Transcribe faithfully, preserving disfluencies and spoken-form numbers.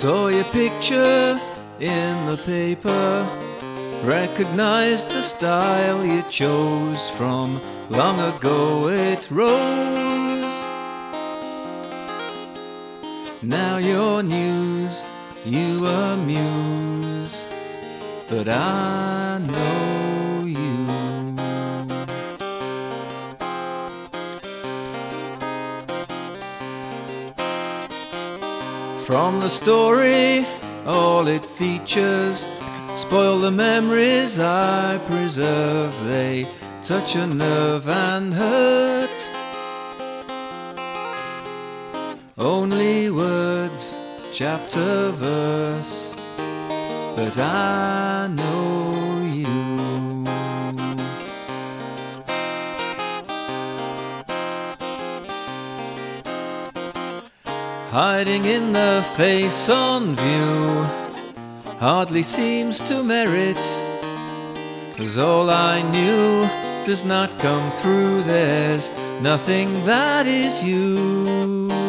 Saw your picture in the paper, recognized the style you chose from long ago it rose. Now your news, you amuse, but I know you. From the story, all it features spoil the memories I preserve. They touch a nerve and hurt. Only words, chapter, verse, but I know you. Hiding in the face on view hardly seems to merit, 'cause all I knew does not come through. There's nothing that is you.